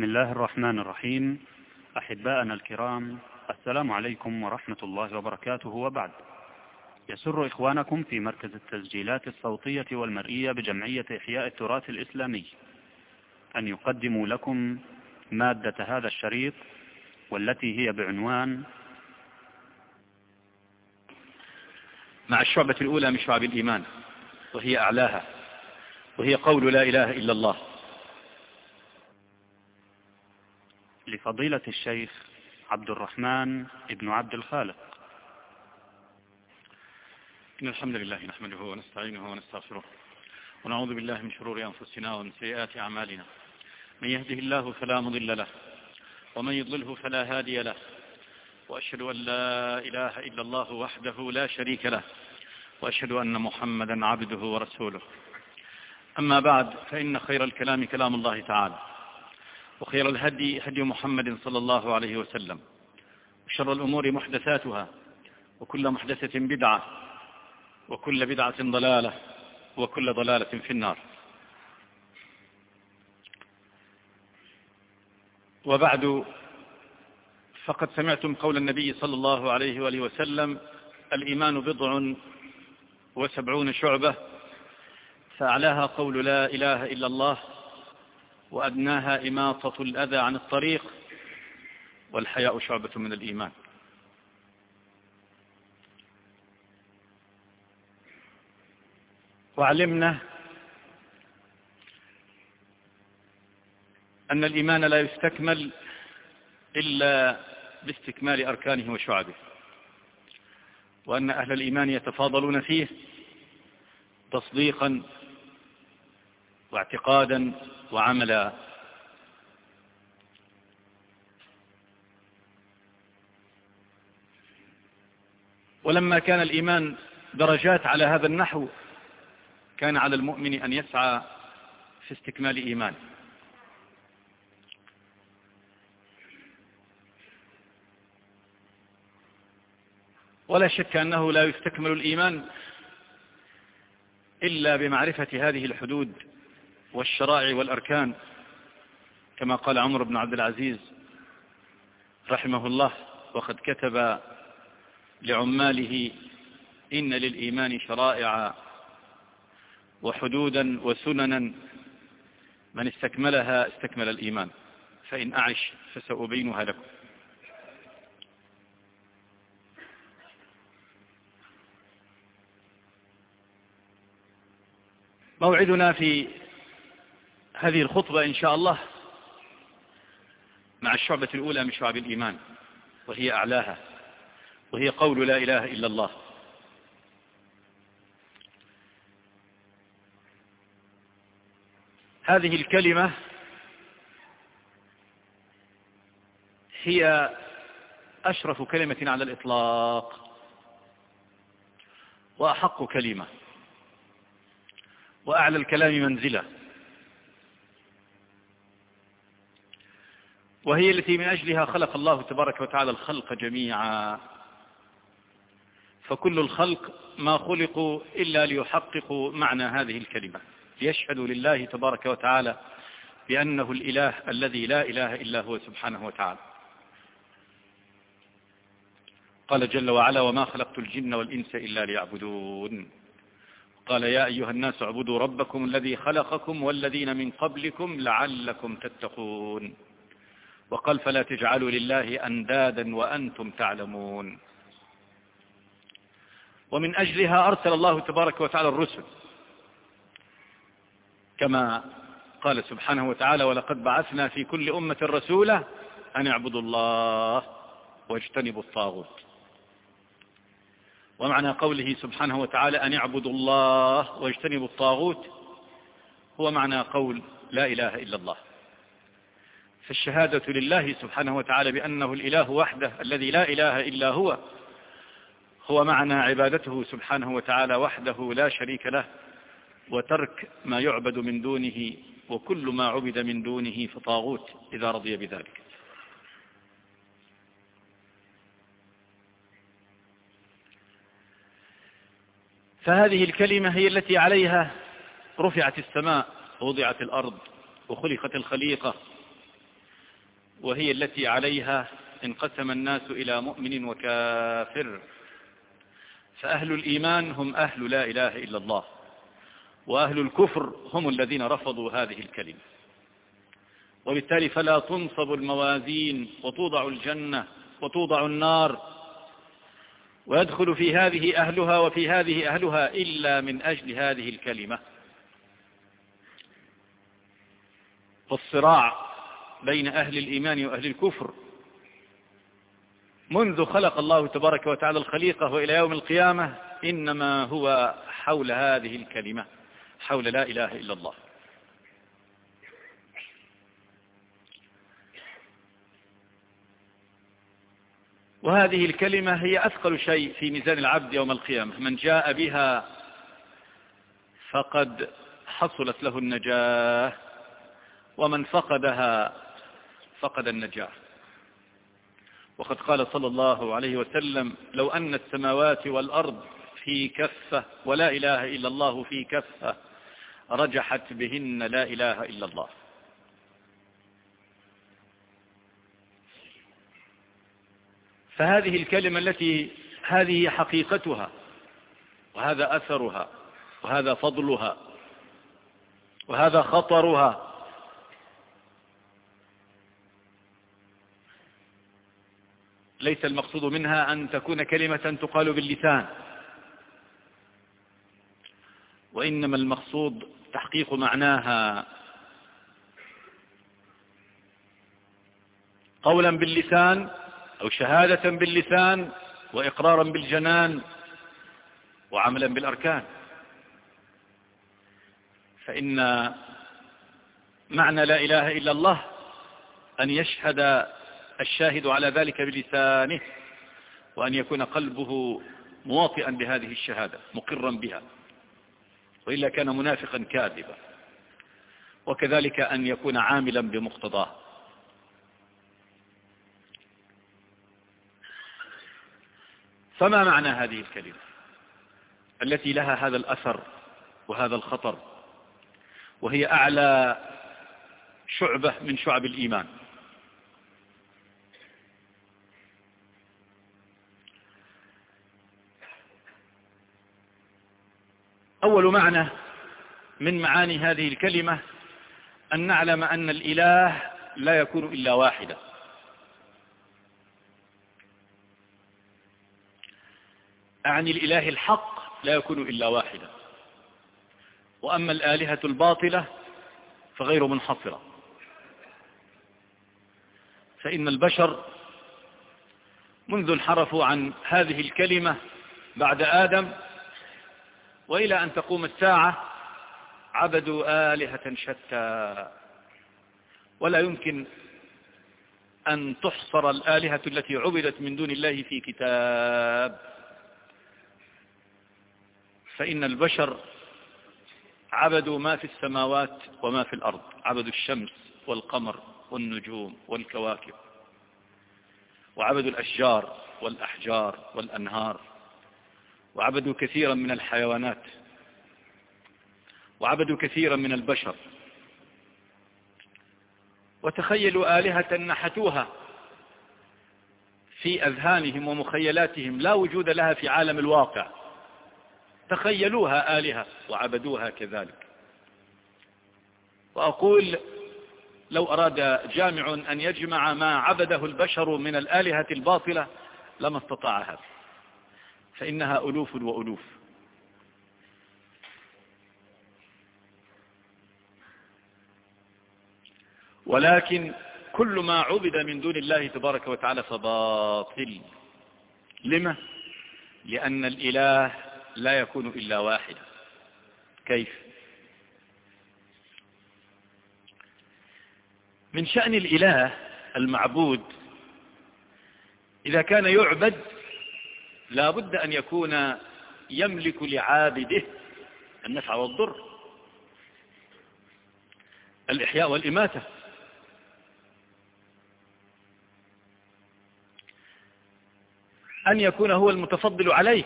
بسم الله الرحمن الرحيم. أحباءنا الكرام، السلام عليكم ورحمة الله وبركاته، وبعد. يسر إخوانكم في مركز التسجيلات الصوتية والمرئية بجمعية إحياء التراث الإسلامي أن يقدموا لكم مادة هذا الشريط، والتي هي بعنوان مع الشعبة الأولى من شعب الإيمان، وهي أعلاها، وهي قول لا إله إلا الله، لفضيلة الشيخ عبد الرحمن ابن عبد الخالق. إن الحمد لله نحمده ونستعينه ونستغفره، ونعوذ بالله من شرور أنفسنا ومن سيئات أعمالنا. من يهده الله فلا مضل له، ومن يضلله فلا هادي له، وأشهد أن لا إله إلا الله وحده لا شريك له، وأشهد أن محمدا عبده ورسوله. أما بعد، فإن خير الكلام كلام الله تعالى، وخير الهدي هدي محمد صلى الله عليه وسلم، وشر الأمور محدثاتها، وكل محدثة بدعة، وكل بدعة ضلالة، وكل ضلالة في النار. وبعد، فقد سمعتم قول النبي صلى الله عليه وآله وسلم: الإيمان 70 شعبة، فأعلاها قول لا إله إلا الله، وأدناها إماطة الأذى عن الطريق، والحياء شعبة من الإيمان. وعلمنا أن الإيمان لا يستكمل إلا باستكمال أركانه وشعبه، وأن أهل الإيمان يتفاضلون فيه تصديقا واعتقادا وعملا. ولما كان الإيمان درجات على هذا النحو، كان على المؤمن أن يسعى في استكمال إيمانه. ولا شك أنه لا يستكمل الإيمان إلا بمعرفة هذه الحدود والشرائع والأركان، كما قال عمر بن عبد العزيز رحمه الله: وقد كتب لعماله إن للإيمان شرائع وحدودا وسننا، من استكملها استكمل الإيمان، فإن أعش فسأبينها لكم. موعدنا في هذه الخطبة إن شاء الله مع الشعبة الأولى من شعب الإيمان، وهي أعلاها، وهي قول لا إله إلا الله. هذه الكلمة هي أشرف كلمة على الإطلاق، وأحق كلمة، وأعلى الكلام منزلة، وهي التي من أجلها خلق الله تبارك وتعالى الخلق جميعا. فكل الخلق ما خلقوا إلا ليحققوا معنى هذه الكلمة، ليشهدوا لله تبارك وتعالى بأنه الإله الذي لا إله إلا هو سبحانه وتعالى. قال جل وعلا: وما خلقت الجن والإنس إلا ليعبدون. قال: يا أيها الناس اعبدوا ربكم الذي خلقكم والذين من قبلكم لعلكم تتقون. وقال: فلا تجعلوا لله أندادا وأنتم تعلمون. ومن أجلها أرسل الله تبارك وتعالى الرسل، كما قال سبحانه وتعالى: ولقد بعثنا في كل أمة رسولا أن اعبدوا الله واجتنبوا الطاغوت. ومعنى قوله سبحانه وتعالى أن اعبدوا الله واجتنبوا الطاغوت هو معنى قول لا إله إلا الله. فالشهادة لله سبحانه وتعالى بأنه الإله وحده الذي لا إله إلا هو معنى عبادته سبحانه وتعالى وحده لا شريك له، وترك ما يعبد من دونه، وكل ما عبد من دونه فطاغوت إذا رضي بذلك. فهذه الكلمة هي التي عليها رفعت السماء ووضعت الأرض وخلقت الخليقة، وهي التي عليها انقسم الناس إلى مؤمن وكافر. فأهل الإيمان هم أهل لا إله إلا الله، وأهل الكفر هم الذين رفضوا هذه الكلمة. وبالتالي فلا تنصب الموازين وتوضع الجنة وتوضع النار ويدخل في هذه أهلها وفي هذه أهلها إلا من أجل هذه الكلمة. والصراع بين أهل الإيمان وأهل الكفر منذ خلق الله تبارك وتعالى الخليقة وإلى يوم القيامة إنما هو حول هذه الكلمة، حول لا إله إلا الله. وهذه الكلمة هي أثقل شيء في ميزان العبد يوم القيامة. من جاء بها فقد حصلت له النجاة، ومن فقدها فقد النجاة. وقد قال صلى الله عليه وسلم: لو أن السماوات والأرض في كفة ولا إله إلا الله في كفة رجحت بهن لا إله إلا الله. فهذه الكلمة التي هذه حقيقتها وهذا أثرها وهذا فضلها وهذا خطرها، ليس المقصود منها أن تكون كلمة تقال باللسان، وإنما المقصود تحقيق معناها قولا باللسان أو شهادة باللسان وإقرارا بالجنان وعملا بالأركان. فإن معنى لا إله إلا الله أن يشهد الشاهد على ذلك بلسانه، وأن يكون قلبه مواطئا بهذه الشهادة مقرا بها، وإلا كان منافقا كاذبا. وكذلك أن يكون عاملا بمقتضاه. فما معنى هذه الكلمة التي لها هذا الأثر وهذا الخطر، وهي أعلى شعبة من شعب الإيمان؟ أول معنى من معاني هذه الكلمة أن نعلم أن الإله لا يكون إلا واحدا. أعني الإله الحق لا يكون إلا واحدا، وأما الآلهة الباطلة فغير منحصرة. فإن البشر منذ انحرفوا عن هذه الكلمة بعد آدم وإلى أن تقوم الساعة عبدوا آلهة شتى، ولا يمكن أن تحصر الآلهة التي عبدت من دون الله في كتاب. فإن البشر عبدوا ما في السماوات وما في الأرض، عبدوا الشمس والقمر والنجوم والكواكب، وعبدوا الأشجار والأحجار والأنهار، وعبدوا كثيرا من الحيوانات، وعبدوا كثيرا من البشر. وتخيلوا آلهة نحتوها في أذهانهم ومخيلاتهم لا وجود لها في عالم الواقع، تخيلوها آلهة وعبدوها كذلك. وأقول لو أراد جامع أن يجمع ما عبده البشر من الآلهة الباطلة لما استطاع هذا، فإنها ألوف وألوف. ولكن كل ما عبد من دون الله تبارك وتعالى فباطل. لما؟ لأن الإله لا يكون إلا واحدا. كيف؟ من شأن الإله المعبود إذا كان يعبد لا بد أن يكون يملك لعابده النفع والضر، الإحياء والإماتة. أن يكون هو المتفضل عليه.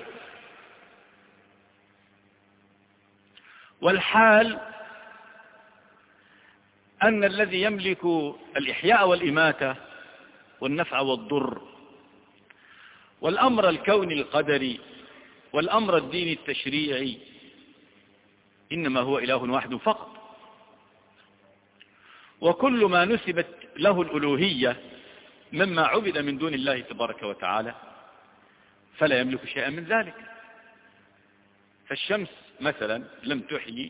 والحال أن الذي يملك الإحياء والإماتة والنفع والضر والأمر الكوني القدري والأمر الديني التشريعي إنما هو إله واحد فقط. وكل ما نسبت له الألوهية مما عبد من دون الله تبارك وتعالى فلا يملك شيئا من ذلك. فالشمس مثلا لم تحيي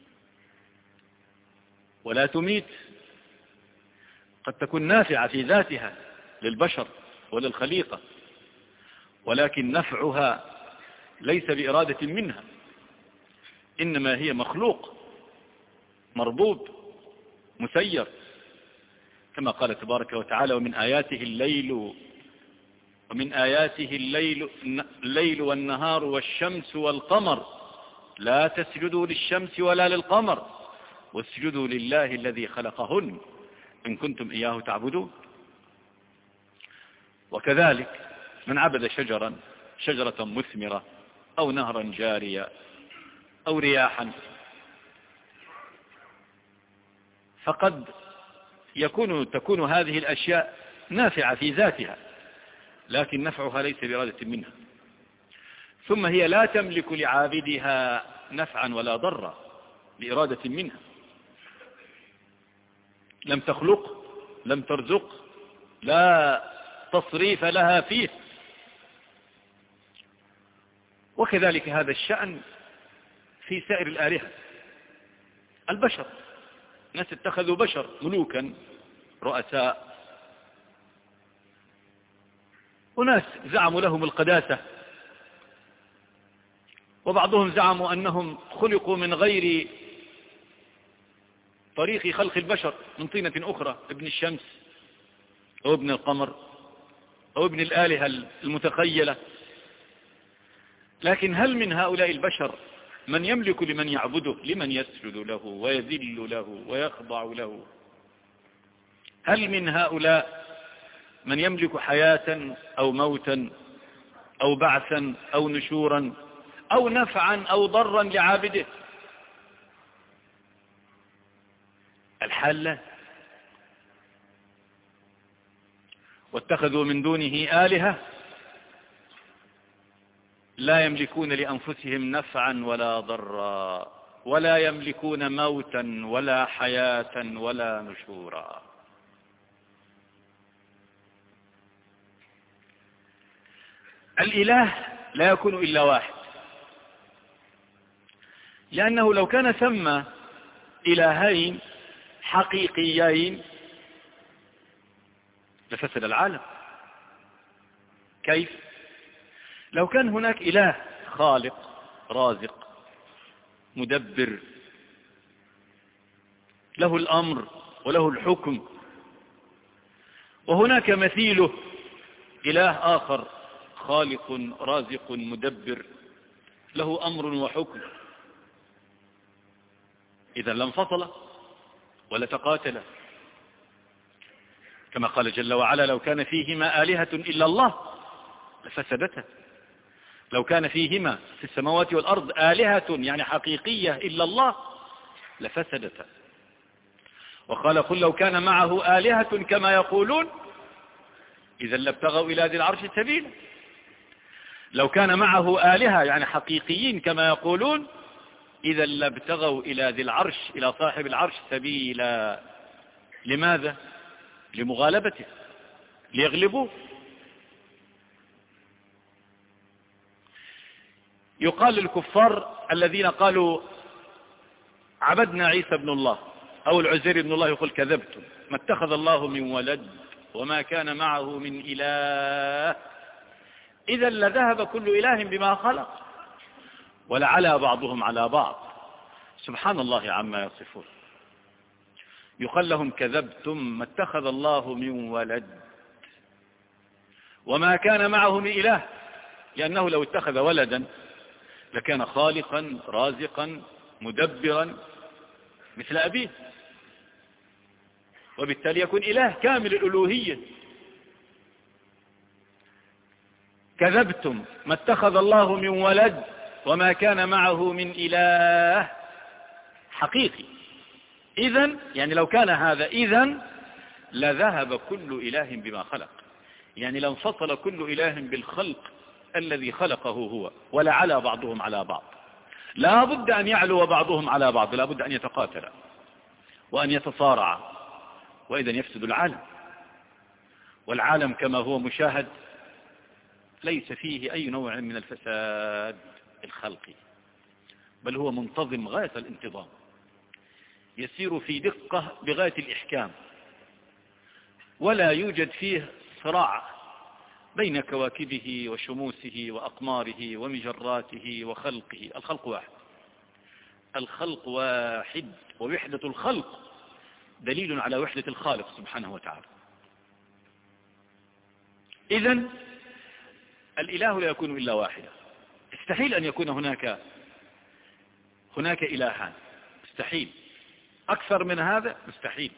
ولا تميت، قد تكون نافعة في ذاتها للبشر وللخليقة، ولكن نفعها ليس بإرادة منها، إنما هي مخلوق مربوب مسير، كما قال تبارك وتعالى: ومن آياته الليل والنهار والشمس والقمر لا تسجدوا للشمس ولا للقمر واسجدوا لله الذي خلقهن إن كنتم إياه تعبدون. وكذلك من عبد شجرة مثمرة أو نهرا جاريا أو رياحا، فقد تكون هذه الأشياء نافعة في ذاتها، لكن نفعها ليس بإرادة منها. ثم هي لا تملك لعابدها نفعا ولا ضرا بإرادة منها، لم تخلق، لم ترزق، لا تصريف لها فيه. وكذلك هذا الشأن في سائر الآلهة. البشر، ناس اتخذوا بشر ملوكا رؤساء، وناس زعموا لهم القداسة، وبعضهم زعموا أنهم خلقوا من غير طريق خلق البشر، من طينة أخرى، ابن الشمس أو ابن القمر أو ابن الآلهة المتخيلة. لكن هل من هؤلاء البشر من يملك لمن يعبده، لمن يسجد له ويذل له ويخضع له؟ هل من هؤلاء من يملك حياة أو موتا أو بعثا أو نشورا أو نفعا أو ضرا لعابده؟ الحال لا. واتخذوا من دونه آلهة لا يملكون لأنفسهم نفعا ولا ضرا، ولا يملكون موتا ولا حياة ولا نشورا. الإله لا يكون إلا واحد، لأنه لو كان ثم إلهين حقيقيين لفسد العالم. كيف؟ لو كان هناك إله خالق رازق مدبر له الأمر وله الحكم، وهناك مثيله إله آخر خالق رازق مدبر له أمر وحكم، إذا لانفصل ولتقاتل، كما قال جل وعلا: لو كان فيهما آلهة إلا الله لفسدتا. لو كان فيهما في السماوات والأرض آلهة يعني حقيقية إلا الله لفسدتا. وقال: قل لو كان معه آلهة كما يقولون إذا لابتغوا إلى ذي العرش سبيلا. لو كان معه آلهة يعني حقيقيين كما يقولون إذا لابتغوا إلى ذي العرش، إلى صاحب العرش سبيلا. لماذا؟ لمغالبته، ليغلبوه. يقال للكفار الذين قالوا عبدنا عيسى ابن الله أو العزير ابن الله، يقول: كذبتم، ما اتخذ الله من ولد وما كان معه من إله، إذا لذهب كل إله بما خلق ولعلى بعضهم على بعض، سبحان الله عما يصفون. يقال لهم: كذبتم، ما اتخذ الله من ولد وما كان معه من إله، لأنه لو اتخذ ولدا لكان خالقا رازقا مدبرا مثل أبيه، وبالتالي يكون إله كامل الألوهية. كذبتم، ما اتخذ الله من ولد وما كان معه من إله حقيقي، إذن يعني لو كان هذا إذن لذهب كل إله بما خلق، يعني لانفصل كل إله بالخلق الذي خلقه هو، ولعلى بعضهم على بعض. لا بد أن يعلو بعضهم على بعض، لا بد أن يتقاتل وأن يتصارع، وإذن يفسد العالم. والعالم كما هو مشاهد ليس فيه أي نوع من الفساد الخلقي، بل هو منتظم غاية الانتظام، يسير في دقة بغاية الإحكام، ولا يوجد فيه صراع بين كواكبه وشموسه وأقماره ومجراته وخلقه. الخلق واحد، الخلق واحد، ووحدة الخلق دليل على وحدة الخالق سبحانه وتعالى. إذن الإله لا يكون إلا واحدا، استحيل أن يكون هناك إلهان، مستحيل. أكثر من هذا مستحيل.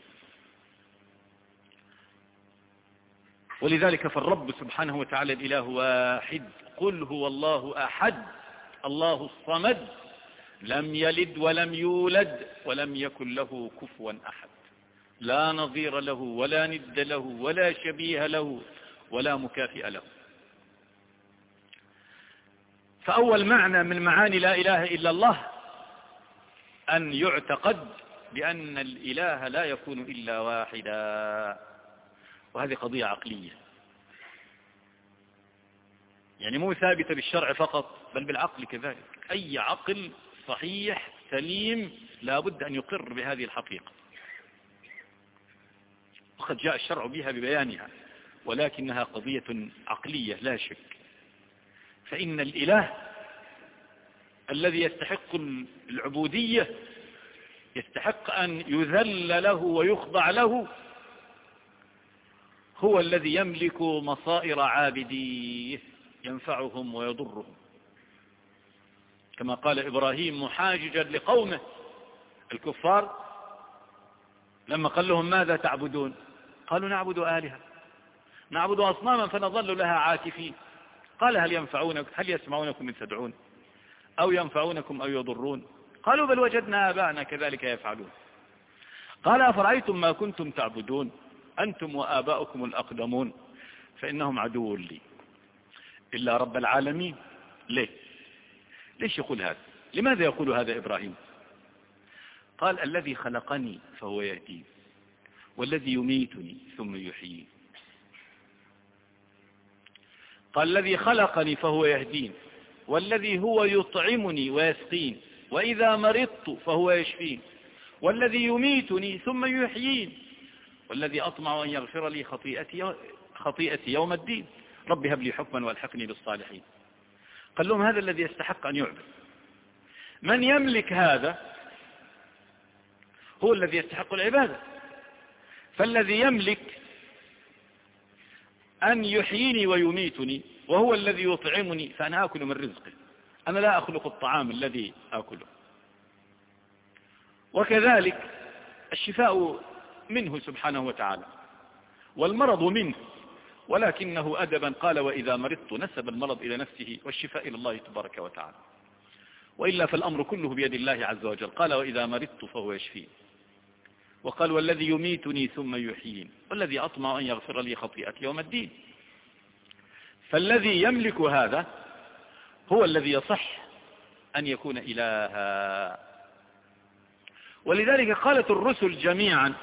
ولذلك فالرب سبحانه وتعالى الإله واحد. قل هو الله أحد الله الصمد لم يلد ولم يولد ولم يكن له كفوا أحد، لا نظير له ولا ند له ولا شبيه له ولا مكافئ له. فأول معنى من معاني لا إله إلا الله أن يعتقد بأن الإله لا يكون إلا واحدا، وهذه قضية عقلية، يعني مو ثابتة بالشرع فقط بل بالعقل كذلك. أي عقل صحيح سليم لا بد أن يقر بهذه الحقيقة، وقد جاء الشرع بها ببيانها، ولكنها قضية عقلية لا شك. فإن الإله الذي يستحق العبودية يستحق أن يذل له ويخضع له هو الذي يملك مصائر عابديه ينفعهم ويضرهم، كما قال إبراهيم محاججا لقومه الكفار لما قال لهم ماذا تعبدون؟ قالوا نعبد آلهة، نعبد أصناما فنظل لها عاكفين. قال هل يسمعونكم إذ تدعون أو ينفعونكم أو يضرون؟ قالوا بل وجدنا آباءنا كذلك يفعلون. قال أفرأيتم ما كنتم تعبدون أنتم وآباؤكم الأقدمون فإنهم عدو لي إلا رب العالمين. ليش يقول هذا؟ لماذا يقول هذا إبراهيم؟ قال الذي خلقني فهو يهدين، والذي يميتني ثم يحيين. قال الذي خلقني فهو يهدين، والذي هو يطعمني ويسقين، وإذا مرضت فهو يشفين، والذي يميتني ثم يحيين، والذي أطمع أن يغفر لي خطيئتي يوم الدين، رب هب لي حكما والحقني بالصالحين. قال لهم هذا الذي يستحق أن يعبد. من يملك هذا هو الذي يستحق العبادة. فالذي يملك أن يحييني ويميتني وهو الذي يطعمني فأنا آكل من رزقه، أنا لا أخلق الطعام الذي آكله. وكذلك الشفاء منه سبحانه وتعالى والمرض منه، ولكنه أدبا قال وإذا مرضت نسب المرض إلى نفسه والشفاء إلى الله تبارك وتعالى، وإلا فالأمر كله بيد الله عز وجل. قال وإذا مرضت فهو يشفين، وقال والذي يميتني ثم يحيين، والذي أطمع أن يغفر لي خطيئتي يوم الدين. فالذي يملك هذا هو الذي يصح أن يكون إلها. ولذلك قالت الرسل جميعا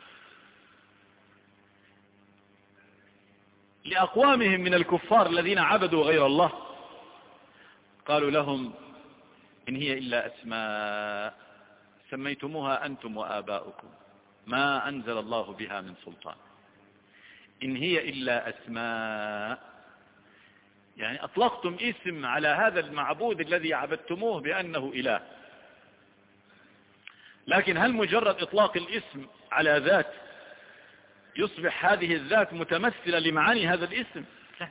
لأقوامهم من الكفار الذين عبدوا غير الله، قالوا لهم إن هي إلا أسماء سميتموها أنتم وآباؤكم ما أنزل الله بها من سلطان. إن هي إلا أسماء، يعني أطلقتم اسم على هذا المعبود الذي عبدتموه بأنه إله، لكن هل مجرد إطلاق الاسم على ذات يصبح هذه الذات متمثلة لمعاني هذا الاسم؟ لا،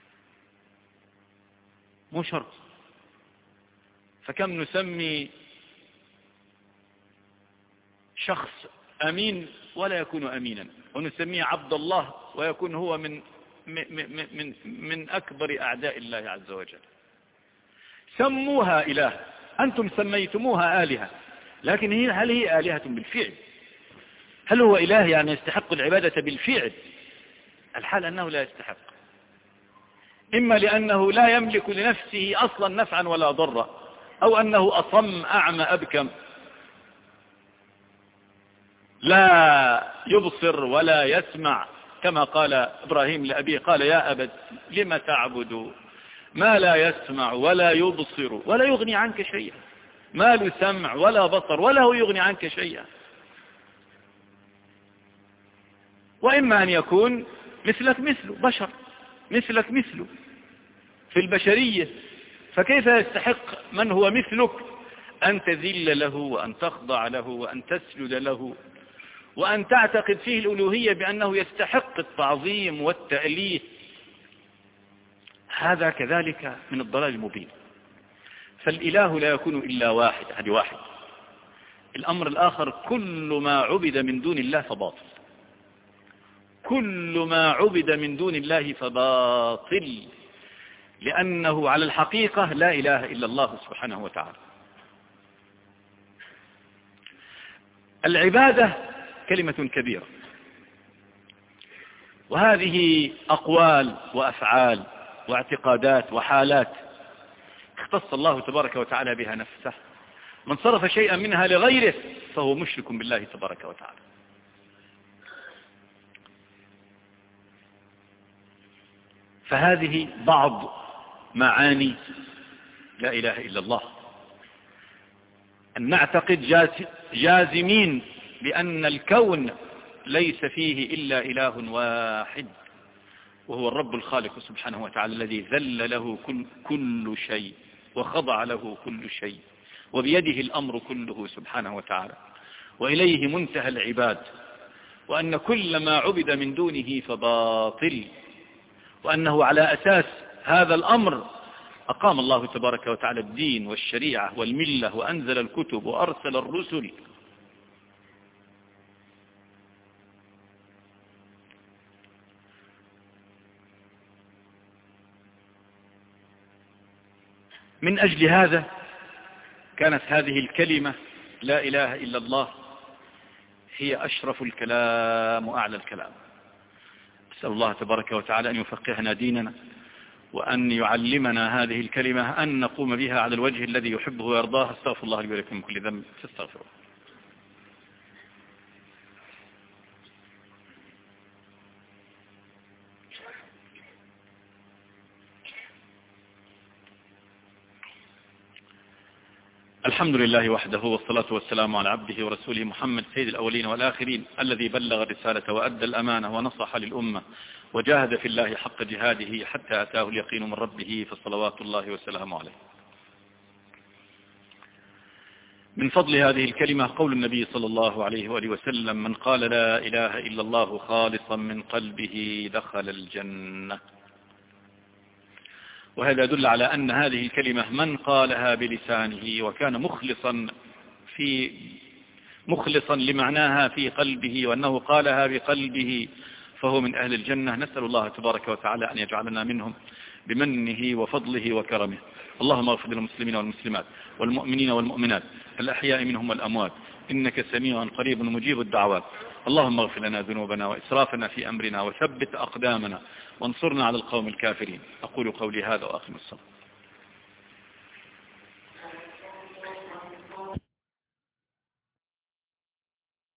مو شرط. فكم نسمي شخص أمين ولا يكون أمينا، ونسميه عبد الله ويكون هو من أكبر أعداء الله عز وجل. سموها إله، أنتم سميتموها آلهة، لكن هل هي آلهة بالفعل؟ هل هو إله يعني يستحق العبادة بالفعل؟ الحال أنه لا يستحق، إما لأنه لا يملك لنفسه أصلا نفعا ولا ضرا، أو أنه أصم أعمى أبكم لا يبصر ولا يسمع، كما قال إبراهيم لأبيه قال يا أبت لم تعبد ما لا يسمع ولا يبصر ولا يغني عنك شيئا، ما له سمع ولا بصر ولا هو يغني عنك شيئا. وإما أن يكون مثلك مثله، بشر مثلك مثله في البشرية، فكيف يستحق من هو مثلك أن تذل له وأن تخضع له وأن تسجد له وأن تعتقد فيه الألوهية بأنه يستحق التعظيم والتأليه؟ هذا كذلك من الضلال المبين. فالإله لا يكون إلا واحد، هذه واحد. الأمر الآخر كل ما عبد من دون الله فباطل، كل ما عبد من دون الله فباطل، لأنه على الحقيقة لا إله إلا الله سبحانه وتعالى. العبادة كلمة كبيرة، وهذه أقوال وأفعال واعتقادات وحالات اختص الله تبارك وتعالى بها نفسه. من صرف شيئا منها لغيره فهو مشرك بالله تبارك وتعالى. فهذه بعض معاني لا إله إلا الله، أن نعتقد جازمين بأن الكون ليس فيه إلا إله واحد، وهو الرب الخالق سبحانه وتعالى الذي ذل له كل شيء وخضع له كل شيء، وبيده الأمر كله سبحانه وتعالى، وإليه منتهى العباد، وأن كل ما عبد من دونه فباطل، وأنه على أساس هذا الأمر أقام الله تبارك وتعالى الدين والشريعة والملة، وأنزل الكتب وأرسل الرسل. من أجل هذا كانت هذه الكلمة لا إله إلا الله هي أشرف الكلام وأعلى الكلام. أسأل الله تبارك وتعالى أن يفقهنا ديننا، وأن يعلمنا هذه الكلمة أن نقوم بها على الوجه الذي يحبه ويرضاه. استغفر الله لي ولكم من كل ذنب فاستغفروه. الحمد لله وحده، والصلاة والسلام على عبده ورسوله محمد سيد الأولين والآخرين، الذي بلغ الرسالة وأدى الأمانة ونصح للأمة وجاهد في الله حق جهاده حتى أتاه اليقين من ربه، فصلوات الله وسلامه عليه. من فضل هذه الكلمة قول النبي صلى الله عليه وآله وسلم: من قال لا إله إلا الله خالصا من قلبه دخل الجنة. وهذا يدل على أن هذه الكلمة من قالها بلسانه وكان مخلصا لمعناها في قلبه، وأنه قالها بقلبه، فهو من أهل الجنة. نسأل الله تبارك وتعالى أن يجعلنا منهم بمنه وفضله وكرمه. اللهم اغفر للمسلمين والمسلمات والمؤمنين والمؤمنات الأحياء منهم والأموات، إنك سميع قريب مجيب الدعوات. اللهم اغفر لنا ذنوبنا وإسرافنا في أمرنا، وثبت أقدامنا، وانصرنا على القوم الكافرين. أقول قولي هذا وأقم الصلاة.